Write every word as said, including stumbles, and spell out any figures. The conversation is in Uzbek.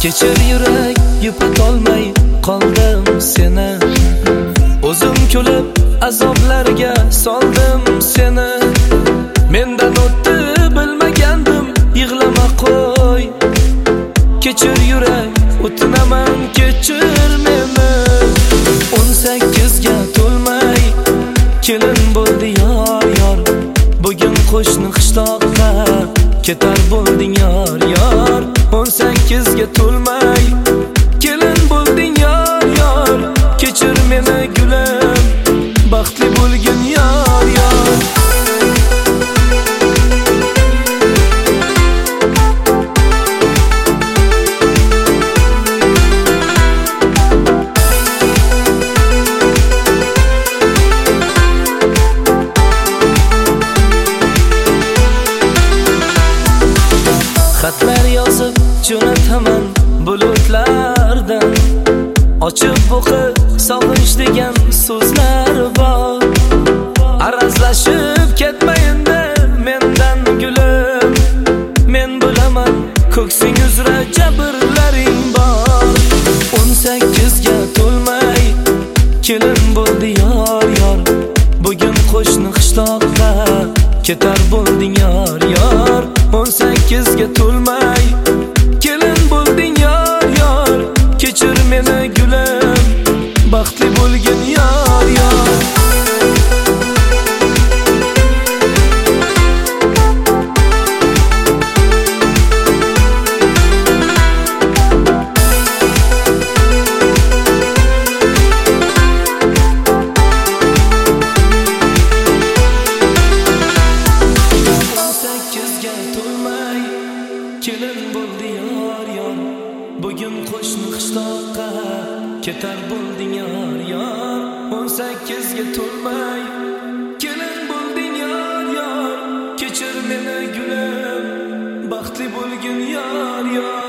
Kechir yurak, yupatolmay qoldim seni. O'zim kulib azoblarga soldim seni. Mendan o'tdi bilmagandim, yig'lama qo'y. Kechir yurak, o'tinaman, kechir meni. o'n sakkizga to'lmay kelin bo'ldi yor yor. Bugun qo'shni qishloqqa ketar bo'lding yor yor. o'n sakkizga to'lmay kelin bo'lding yor yor. Kechir meni gulim, baxtli bo'lgin yor yor. Xatlar yozib jo'nataman bulutlardan. Ochib o'qib sog'inch degan so'zlar bor. Arazlashib ketma endi mendan gulim. Men bilaman ko'ksing uzra jabrlaring bor. o'n sakkizga to'lmay kelin bo'ldi yor yor. Bugun qo'shni qishloqqa ketar bo'lding yor yor. o'n sakkizga to'lmay kelin bo'lding yor yor. Kechir meni gulim, baxtli bo'lgin yor yor. Kelin bo'ldi yor yor. Bugun qo'shni qishloqqa ketar bo'lding yor yor. o'n sakkizga to'lmay kelin bo'lding yor yor. Kechir meni gulim, baxtli bo'lgin yor yor.